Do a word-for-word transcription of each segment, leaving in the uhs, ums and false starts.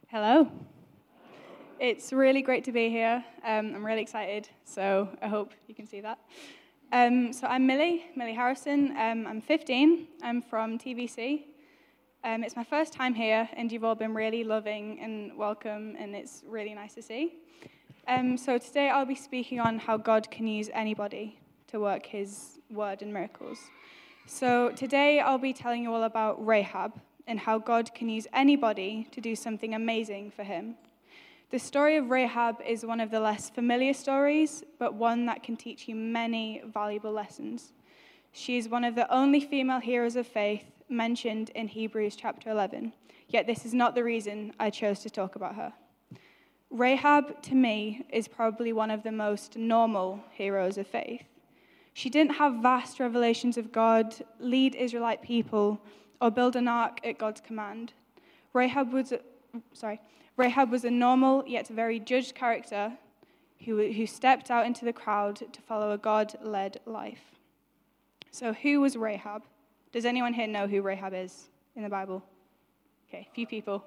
Hello. It's really great to be here. Um, I'm really excited, so I hope you can see that. Um, so I'm Millie, Millie Harrison. Um, I'm fifteen. I'm from T V C. Um, it's my first time here, and you've all been really loving and welcome, and it's really nice to see. Um, so today I'll be speaking on how God can use anybody to work his word and miracles. So today I'll be telling you all about Rahab, and how God can use anybody to do something amazing for him. The story of Rahab is one of the less familiar stories, but one that can teach you many valuable lessons. She is one of the only female heroes of faith mentioned in Hebrews chapter eleven, yet this is not the reason I chose to talk about her. Rahab, to me, is probably one of the most normal heroes of faith. She didn't have vast revelations of God, lead Israelite people, or build an ark at God's command. Rahab was, a, sorry, Rahab was a normal yet very judged character who, who stepped out into the crowd to follow a God-led life. So who was Rahab? Does anyone here know who Rahab is in the Bible? Okay, a few people.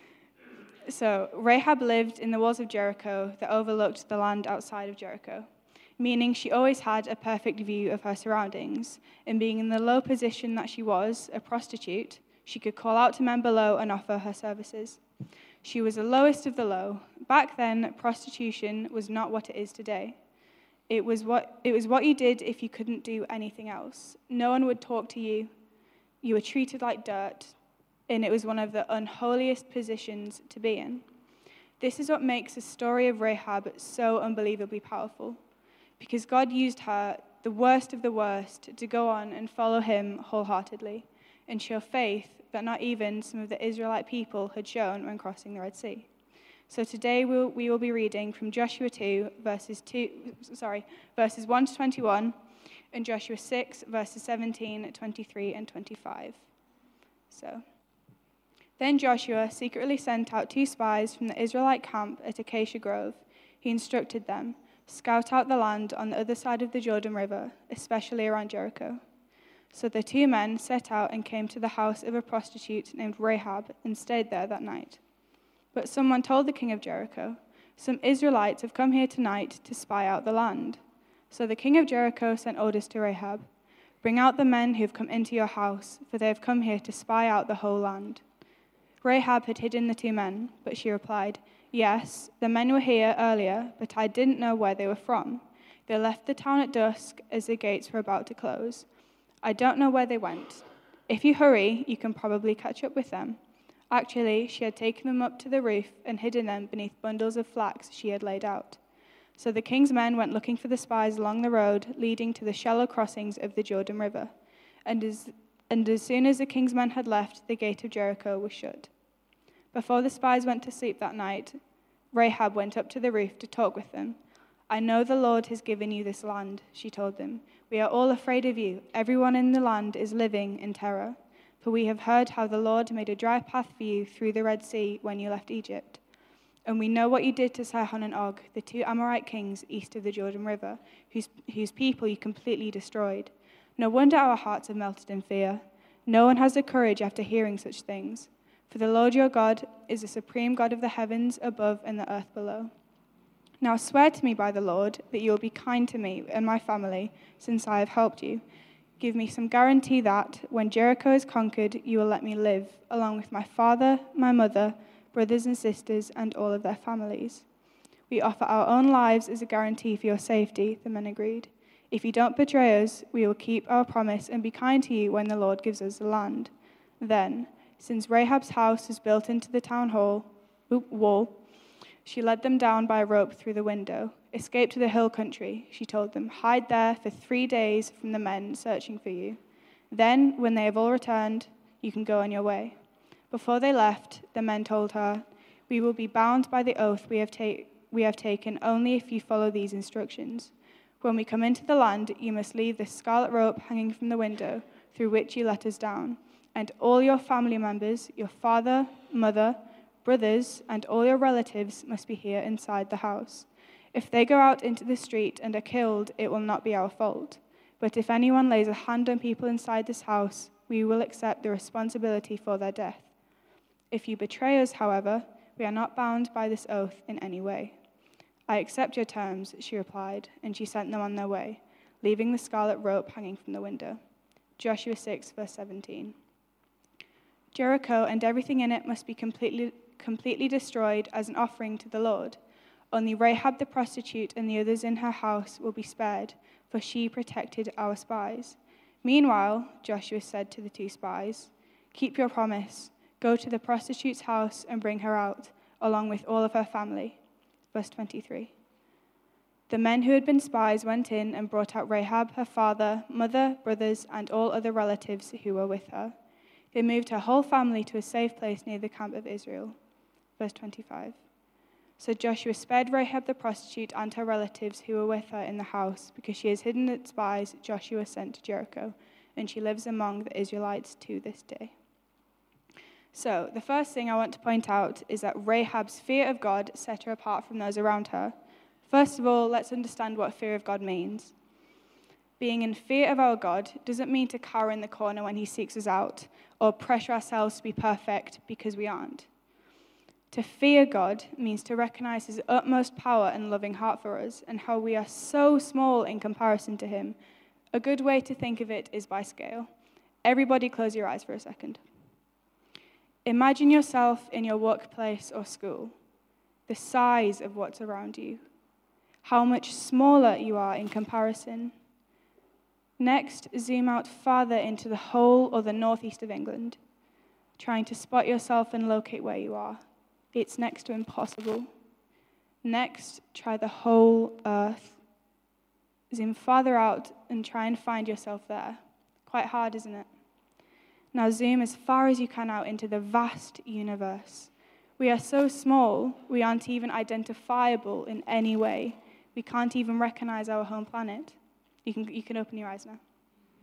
So Rahab lived in the walls of Jericho that overlooked the land outside of Jericho, meaning she always had a perfect view of her surroundings, and being in the low position that she was, a prostitute, she could call out to men below and offer her services. She was the lowest of the low. Back then, prostitution was not what it is today. It was what it was what you did if you couldn't do anything else. No one would talk to you. You were treated like dirt, and it was one of the unholiest positions to be in. This is what makes the story of Rahab so unbelievably powerful, because God used her, the worst of the worst, to go on and follow him wholeheartedly and show faith that not even some of the Israelite people had shown when crossing the Red Sea. So today we'll, we will be reading from Joshua two, verses two, sorry, verses one to twenty-one, and Joshua six, verses seventeen, twenty-three, and twenty-five. So, then Joshua secretly sent out two spies from the Israelite camp at Acacia Grove. He instructed them, "Scout out the land on the other side of the Jordan River, especially around Jericho." So the two men set out and came to the house of a prostitute named Rahab and stayed there that night. But someone told the king of Jericho, "Some Israelites have come here tonight to spy out the land." So the king of Jericho sent orders to Rahab, "Bring out the men who have come into your house, for they have come here to spy out the whole land." Rahab had hidden the two men, but she replied, "Yes, the men were here earlier, but I didn't know where they were from. They left the town at dusk as the gates were about to close. I don't know where they went. If you hurry, you can probably catch up with them." Actually, she had taken them up to the roof and hidden them beneath bundles of flax she had laid out. So the king's men went looking for the spies along the road leading to the shallow crossings of the Jordan River. And as, and as soon as the king's men had left, the gate of Jericho was shut. Before the spies went to sleep that night, Rahab went up to the roof to talk with them. "I know the Lord has given you this land," she told them. "We are all afraid of you. Everyone in the land is living in terror. For we have heard how the Lord made a dry path for you through the Red Sea when you left Egypt. And we know what you did to Sihon and Og, the two Amorite kings east of the Jordan River, whose, whose people you completely destroyed. No wonder our hearts have melted in fear. No one has the courage after hearing such things. For the Lord your God is the supreme God of the heavens above and the earth below. Now swear to me by the Lord that you will be kind to me and my family, since I have helped you. Give me some guarantee that, when Jericho is conquered, you will let me live, along with my father, my mother, brothers and sisters, and all of their families." "We offer our own lives as a guarantee for your safety," the men agreed. "If you don't betray us, we will keep our promise and be kind to you when the Lord gives us the land." Then, since Rahab's house was built into the town hall wall, she led them down by a rope through the window. "Escape to the hill country," she told them. "Hide there for three days from the men searching for you. Then, when they have all returned, you can go on your way." Before they left, the men told her, "We will be bound by the oath we have, ta- we have taken only if you follow these instructions. When we come into the land, you must leave the scarlet rope hanging from the window through which you let us down, and all your family members, your father, mother, brothers, and all your relatives must be here inside the house. If they go out into the street and are killed, it will not be our fault. But if anyone lays a hand on people inside this house, we will accept the responsibility for their death. If you betray us, however, we are not bound by this oath in any way." "I accept your terms," she replied, and she sent them on their way, leaving the scarlet rope hanging from the window. Joshua six, verse seventeen. Jericho and everything in it must be completely, completely destroyed as an offering to the Lord. Only Rahab the prostitute and the others in her house will be spared, for she protected our spies. Meanwhile, Joshua said to the two spies, "Keep your promise. Go to the prostitute's house and bring her out, along with all of her family." Verse twenty-three. The men who had been spies went in and brought out Rahab, her father, mother, brothers, and all other relatives who were with her. They moved her whole family to a safe place near the camp of Israel. Verse twenty-five. So Joshua spared Rahab the prostitute and her relatives who were with her in the house, because she has hidden the spies Joshua sent to Jericho, and she lives among the Israelites to this day. So, the first thing I want to point out is that Rahab's fear of God set her apart from those around her. First of all, let's understand what fear of God means. Being in fear of our God doesn't mean to cower in the corner when he seeks us out, or pressure ourselves to be perfect because we aren't. To fear God means to recognize his utmost power and loving heart for us, and how we are so small in comparison to him. A good way to think of it is by scale. Everybody close your eyes for a second. Imagine yourself in your workplace or school, the size of what's around you, how much smaller you are in comparison. Next, zoom out farther into the whole or the northeast of England, trying to spot yourself and locate where you are. It's next to impossible. Next, try the whole earth. Zoom farther out and try and find yourself there. Quite hard, isn't it? Now zoom as far as you can out into the vast universe. We are so small, we aren't even identifiable in any way. We can't even recognize our home planet. You can, you can open your eyes now.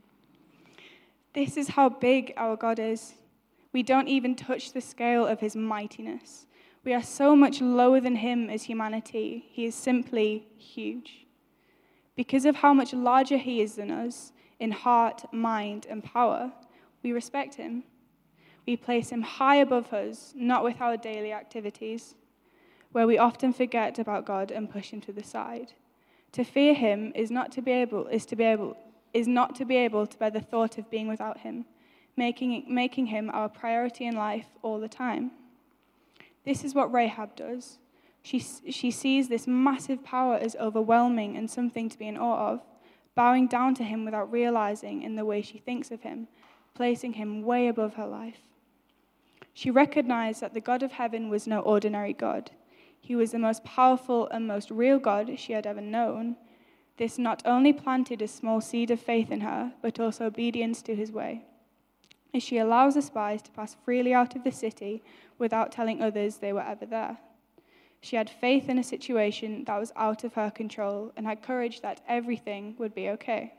This is how big our God is. We don't even touch the scale of his mightiness. We are so much lower than him as humanity. He is simply huge. Because of how much larger he is than us in heart, mind, and power, we respect him. We place him high above us, not with our daily activities, where we often forget about God and push him to the side. To fear him is not to be able is to be able is not to be able to bear the thought of being without him, making making him our priority in life all the time. This is what Rahab does. She she sees this massive power as overwhelming and something to be in awe of, bowing down to him without realizing in the way she thinks of him, placing him way above her life. She recognized that the God of heaven was no ordinary God. He was the most powerful and most real God she had ever known. This not only planted a small seed of faith in her, but also obedience to his way, as she allows the spies to pass freely out of the city without telling others they were ever there. She had faith in a situation that was out of her control and had courage that everything would be okay.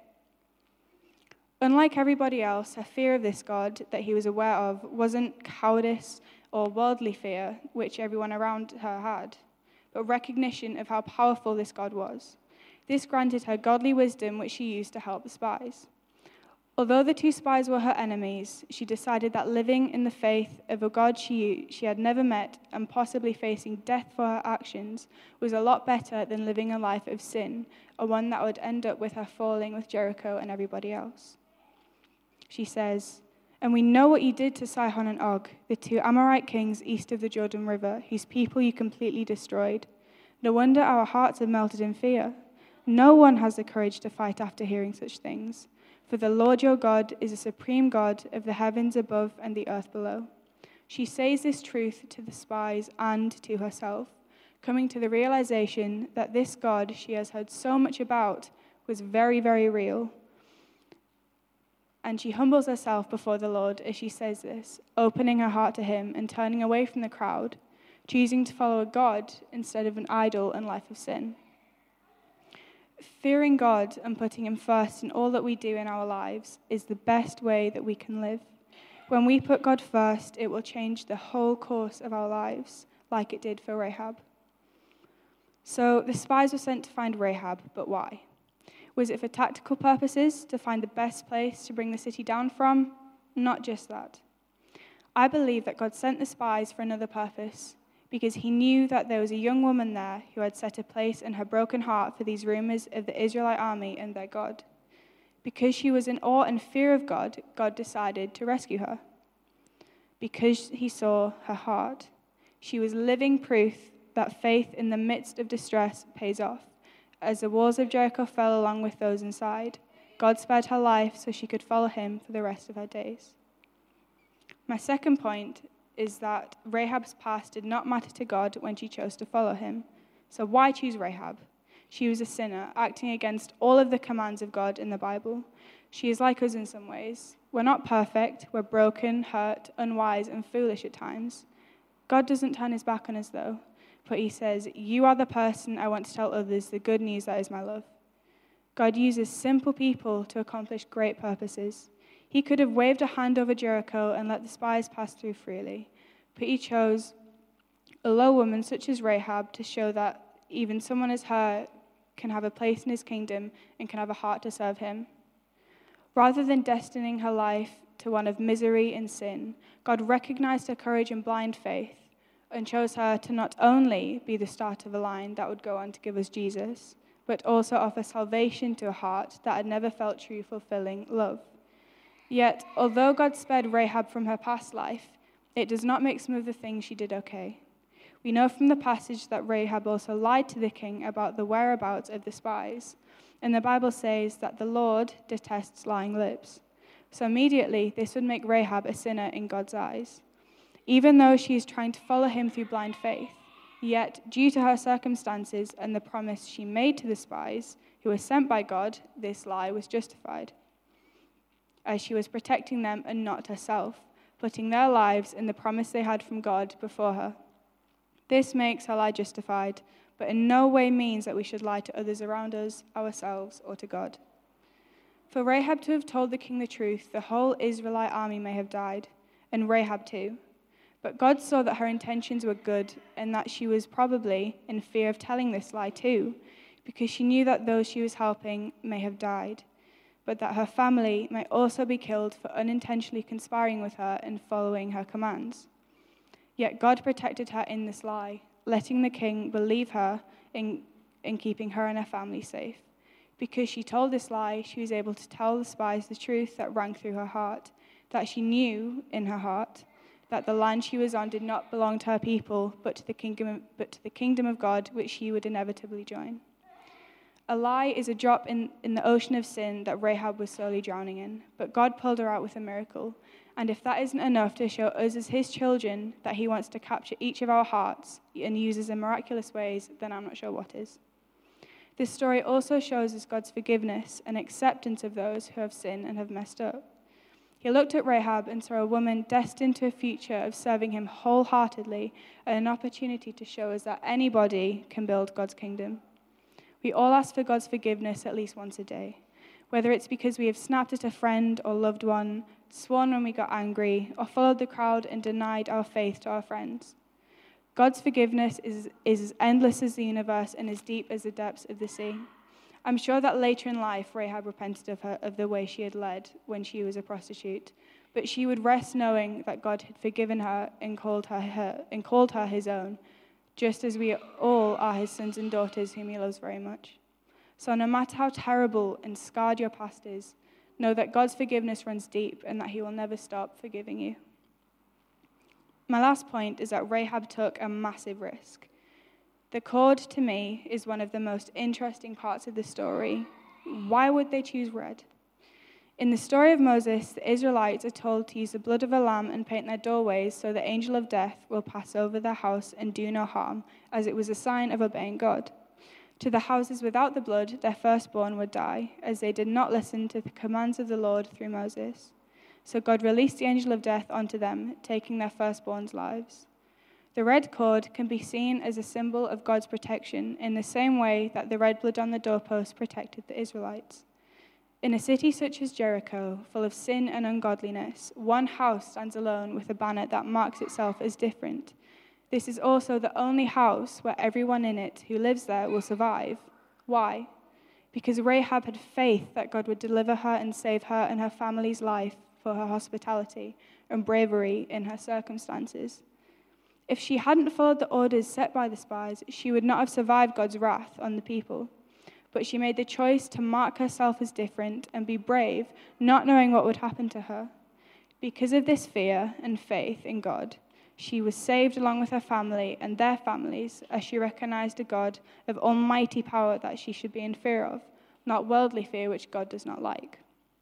Unlike everybody else, her fear of this God that he was aware of wasn't cowardice or worldly fear, which everyone around her had, but recognition of how powerful this God was. This granted her godly wisdom, which she used to help the spies. Although the two spies were her enemies, she decided that living in the faith of a God she, she had never met and possibly facing death for her actions was a lot better than living a life of sin, or one that would end up with her falling with Jericho and everybody else. She says, "And we know what you did to Sihon and Og, the two Amorite kings east of the Jordan River, whose people you completely destroyed. No wonder our hearts have melted in fear. No one has the courage to fight after hearing such things. For the Lord your God is a supreme God of the heavens above and the earth below." She says this truth to the spies and to herself, coming to the realization that this God she has heard so much about was very, very real. And she humbles herself before the Lord as she says this, opening her heart to him and turning away from the crowd, choosing to follow a God instead of an idol and life of sin. Fearing God and putting him first in all that we do in our lives is the best way that we can live. When we put God first, it will change the whole course of our lives, like it did for Rahab. So the spies were sent to find Rahab, but why? Was it for tactical purposes, to find the best place to bring the city down from? Not just that. I believe that God sent the spies for another purpose, because he knew that there was a young woman there who had set a place in her broken heart for these rumors of the Israelite army and their God. Because she was in awe and fear of God, God decided to rescue her. Because he saw her heart, she was living proof that faith in the midst of distress pays off. As the walls of Jericho fell along with those inside, God spared her life so she could follow him for the rest of her days. My second point is that Rahab's past did not matter to God when she chose to follow him. So why choose Rahab? She was a sinner, acting against all of the commands of God in the Bible. She is like us in some ways. We're not perfect, we're broken, hurt, unwise, and foolish at times. God doesn't turn his back on us, though, but he says, "You are the person I want to tell others the good news that is my love." God uses simple people to accomplish great purposes. He could have waved a hand over Jericho and let the spies pass through freely, but he chose a low woman such as Rahab to show that even someone as her can have a place in his kingdom and can have a heart to serve him. Rather than destining her life to one of misery and sin, God recognized her courage and blind faith and chose her to not only be the start of a line that would go on to give us Jesus, but also offer salvation to a heart that had never felt true, fulfilling love. Yet, although God spared Rahab from her past life, it does not make some of the things she did okay. We know from the passage that Rahab also lied to the king about the whereabouts of the spies, and the Bible says that the Lord detests lying lips. So immediately, this would make Rahab a sinner in God's eyes. Even though she is trying to follow him through blind faith, yet, due to her circumstances and the promise she made to the spies, who were sent by God, this lie was justified, as she was protecting them and not herself, putting their lives and the promise they had from God before her. This makes her lie justified, but in no way means that we should lie to others around us, ourselves, or to God. For Rahab to have told the king the truth, the whole Israelite army may have died, and Rahab too. But God saw that her intentions were good, and that she was probably in fear of telling this lie too, because she knew that those she was helping may have died, but that her family might also be killed for unintentionally conspiring with her and following her commands. Yet God protected her in this lie, letting the king believe her in, in keeping her and her family safe. Because she told this lie, she was able to tell the spies the truth that rang through her heart, that she knew in her heart that the land she was on did not belong to her people, but to the kingdom of, but to the kingdom of God, which she would inevitably join. A lie is a drop in, in the ocean of sin that Rahab was slowly drowning in, but God pulled her out with a miracle. And if that isn't enough to show us as his children that he wants to capture each of our hearts and use us in miraculous ways, then I'm not sure what is. This story also shows us God's forgiveness and acceptance of those who have sinned and have messed up. He looked at Rahab and saw a woman destined to a future of serving him wholeheartedly and an opportunity to show us that anybody can build God's kingdom. We all ask for God's forgiveness at least once a day, whether it's because we have snapped at a friend or loved one, sworn when we got angry, or followed the crowd and denied our faith to our friends. God's forgiveness is, is as endless as the universe and as deep as the depths of the sea. I'm sure that later in life, Rahab repented of, her, of the way she had led when she was a prostitute, but she would rest knowing that God had forgiven her and called her, her, and called her his own, just as we all are his sons and daughters whom he loves very much. So no matter how terrible and scarred your past is, know that God's forgiveness runs deep and that he will never stop forgiving you. My last point is that Rahab took a massive risk. The cord, to me, is one of the most interesting parts of the story. Why would they choose red? In the story of Moses, the Israelites are told to use the blood of a lamb and paint their doorways so the angel of death will pass over their house and do no harm, as it was a sign of obeying God. To the houses without the blood, their firstborn would die, as they did not listen to the commands of the Lord through Moses. So God released the angel of death onto them, taking their firstborn's lives. The red cord can be seen as a symbol of God's protection in the same way that the red blood on the doorpost protected the Israelites. In a city such as Jericho, full of sin and ungodliness, one house stands alone with a banner that marks itself as different. This is also the only house where everyone in it who lives there will survive. Why? Because Rahab had faith that God would deliver her and save her and her family's life for her hospitality and bravery in her circumstances. If she hadn't followed the orders set by the spies, she would not have survived God's wrath on the people. But she made the choice to mark herself as different and be brave, not knowing what would happen to her. Because of this fear and faith in God, she was saved along with her family and their families, as she recognized a God of almighty power that she should be in fear of, not worldly fear which God does not like.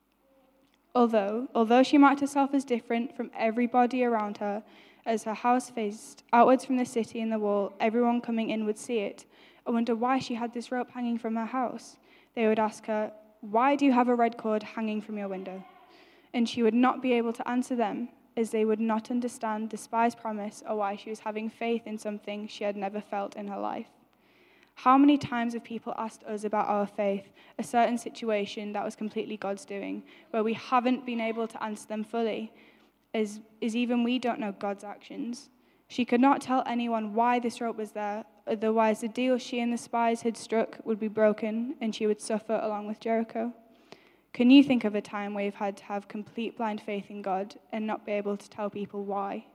Although, although she marked herself as different from everybody around her, as her house faced outwards from the city and the wall, everyone coming in would see it and wonder why she had this rope hanging from her house. They would ask her, "Why do you have a red cord hanging from your window?" And she would not be able to answer them, as they would not understand the spy's promise or why she was having faith in something she had never felt in her life. How many times have people asked us about our faith, a certain situation that was completely God's doing, where we haven't been able to answer them fully, as, as even we don't know God's actions? She could not tell anyone why this rope was there, otherwise the deal she and the spies had struck would be broken and she would suffer along with Jericho. Can you think of a time where you've had to have complete blind faith in God and not be able to tell people why?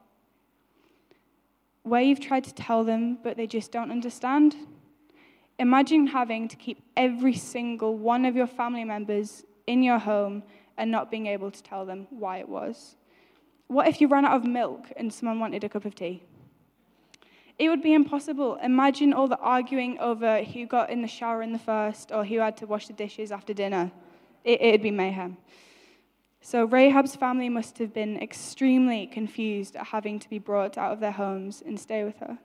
Where you've tried to tell them, but they just don't understand? Imagine having to keep every single one of your family members in your home and not being able to tell them why it was. What if you ran out of milk and someone wanted a cup of tea? It would be impossible. Imagine all the arguing over who got in the shower in the first or who had to wash the dishes after dinner. It, it'd be mayhem. So Rahab's family must have been extremely confused at having to be brought out of their homes and stay with her.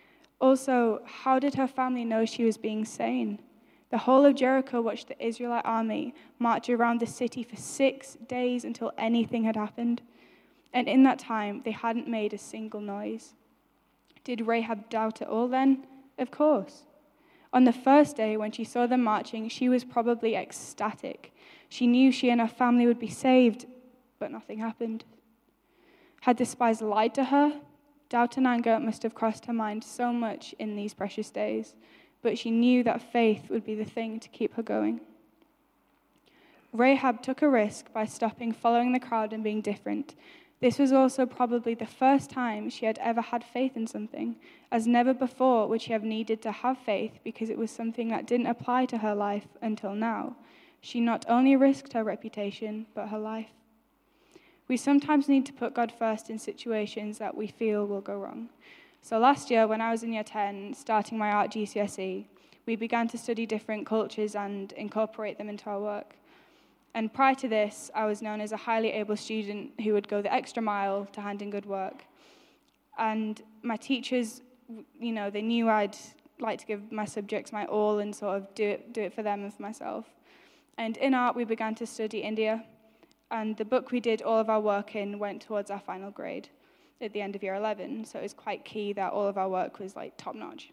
Also, how did her family know she was being sane? The whole of Jericho watched the Israelite army march around the city for six days until anything had happened. And in that time, they hadn't made a single noise. Did Rahab doubt it all then? Of course. On the first day, when she saw them marching, she was probably ecstatic. She knew she and her family would be saved, but nothing happened. Had the spies lied to her? Doubt and anger must have crossed her mind so much in these precious days, but she knew that faith would be the thing to keep her going. Rahab took a risk by stopping following the crowd and being different. This was also probably the first time she had ever had faith in something, as never before would she have needed to have faith because it was something that didn't apply to her life until now. She not only risked her reputation, but her life. We sometimes need to put God first in situations that we feel will go wrong. So last year, when I was in year ten, starting my art G C S E, we began to study different cultures and incorporate them into our work. And prior to this, I was known as a highly able student who would go the extra mile to hand in good work. And my teachers, you know, they knew I'd like to give my subjects my all and sort of do it, do it for them and for myself. And in art, we began to study India. And the book we did all of our work in went towards our final grade at the end of year eleven. So it was quite key that all of our work was like top notch.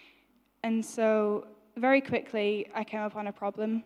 And so very quickly, I came upon a problem.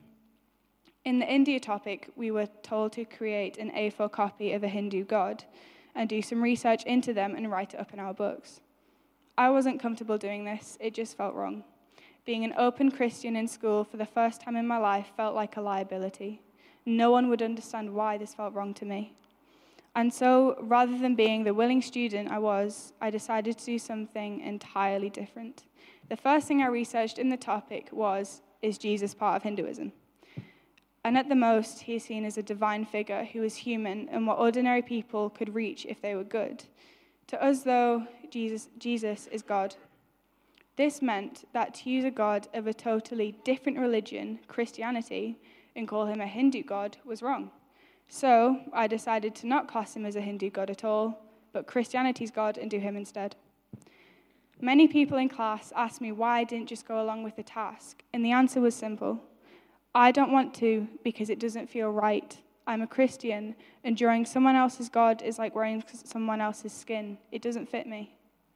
In the India topic, we were told to create an A four copy of a Hindu god and do some research into them and write it up in our books. I wasn't comfortable doing this. It just felt wrong. Being an open Christian in school for the first time in my life felt like a liability. No one would understand why this felt wrong to me. And so, rather than being the willing student I was, I decided to do something entirely different. The first thing I researched in the topic was, is Jesus part of Hinduism? And at the most, he is seen as a divine figure who is human and what ordinary people could reach if they were good. To us, though, Jesus, Jesus is God. This meant that to use a god of a totally different religion, Christianity, and call him a Hindu god was wrong. So I decided to not class him as a Hindu god at all, but Christianity's God and do him instead. Many people in class asked me why I didn't just go along with the task, and the answer was simple. I don't want to because it doesn't feel right. I'm a Christian, and drawing someone else's God is like wearing someone else's skin. It doesn't fit me.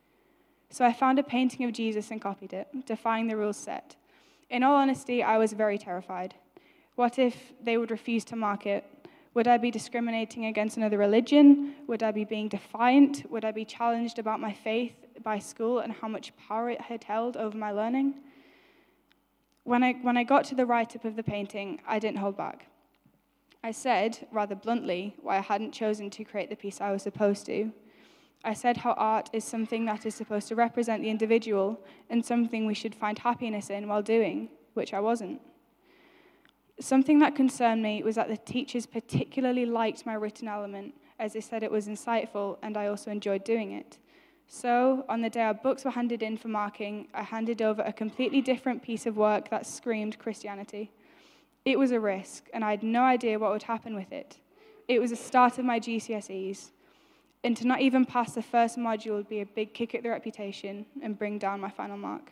So I found a painting of Jesus and copied it, defying the rules set. In all honesty, I was very terrified. What if they would refuse to mark it? Would I be discriminating against another religion? Would I be being defiant? Would I be challenged about my faith by school and how much power it had held over my learning? When I, when I got to the write-up of the painting, I didn't hold back. I said, rather bluntly, why I hadn't chosen to create the piece I was supposed to. I said how art is something that is supposed to represent the individual and something we should find happiness in while doing, which I wasn't. Something that concerned me was that the teachers particularly liked my written element, as they said it was insightful and I also enjoyed doing it. So, on the day our books were handed in for marking, I handed over a completely different piece of work that screamed Christianity. It was a risk, and I had no idea what would happen with it. It was the start of my G C S Es, and to not even pass the first module would be a big kick at the reputation and bring down my final mark.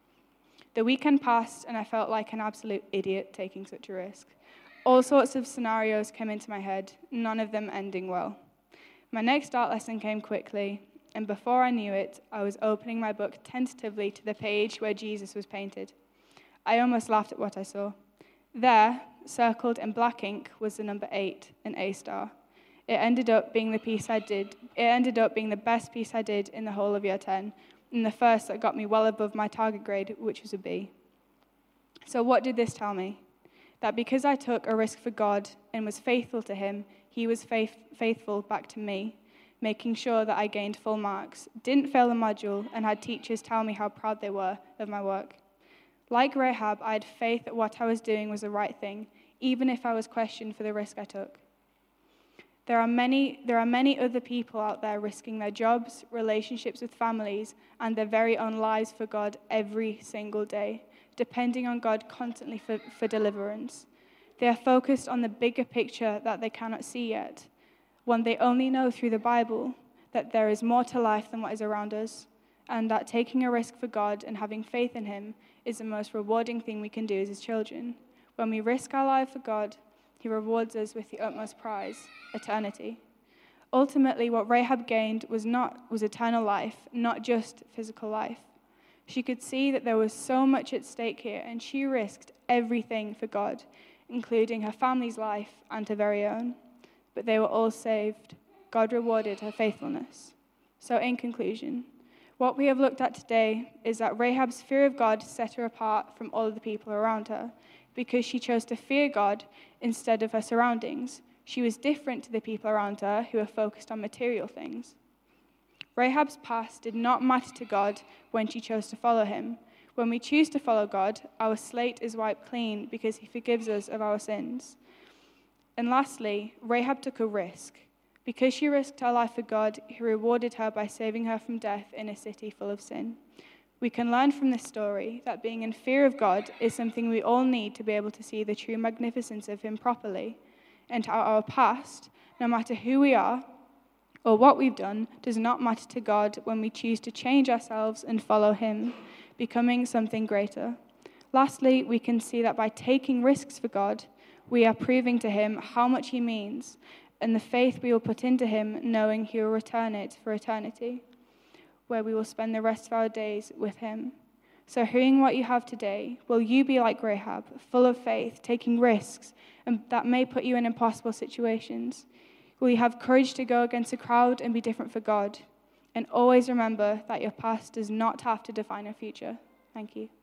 The weekend passed, and I felt like an absolute idiot taking such a risk. All sorts of scenarios came into my head, none of them ending well. My next art lesson came quickly, and before I knew it, I was opening my book tentatively to the page where Jesus was painted. I almost laughed at what I saw. There, circled in black ink, was the number eight, an A star. It ended up being the piece I did. It ended up being the best piece I did in the whole of year ten, and the first that got me well above my target grade, which was a B. So what did this tell me? That because I took a risk for God and was faithful to him, he was faith, faithful back to me, making sure that I gained full marks, didn't fail a module, and had teachers tell me how proud they were of my work. Like Rahab, I had faith that what I was doing was the right thing, even if I was questioned for the risk I took. There are many, there are many other people out there risking their jobs, relationships with families, and their very own lives for God every single day, depending on God constantly for, for deliverance. They are focused on the bigger picture that they cannot see yet, one they only know through the Bible, that there is more to life than what is around us, and that taking a risk for God and having faith in him is the most rewarding thing we can do as his children. When we risk our life for God, he rewards us with the utmost prize, eternity. Ultimately, what Rahab gained was not was eternal life, not just physical life. She could see that there was so much at stake here, and she risked everything for God, including her family's life and her very own. But they were all saved. God rewarded her faithfulness. So in conclusion, what we have looked at today is that Rahab's fear of God set her apart from all of the people around her, because she chose to fear God instead of her surroundings. She was different to the people around her who were focused on material things. Rahab's past did not matter to God when she chose to follow him. When we choose to follow God, our slate is wiped clean because he forgives us of our sins. And lastly, Rahab took a risk. Because she risked her life for God, he rewarded her by saving her from death in a city full of sin. We can learn from this story that being in fear of God is something we all need to be able to see the true magnificence of him properly, and how our past, no matter who we are or what we've done, does not matter to God when we choose to change ourselves and follow him, becoming something greater. Lastly, we can see that by taking risks for God, we are proving to him how much he means, and the faith we will put into him, knowing he will return it for eternity, where we will spend the rest of our days with him. So hearing what you have today, will you be like Rahab, full of faith, taking risks, and that may put you in impossible situations? Will you have courage to go against a crowd and be different for God? And always remember that your past does not have to define your future. Thank you.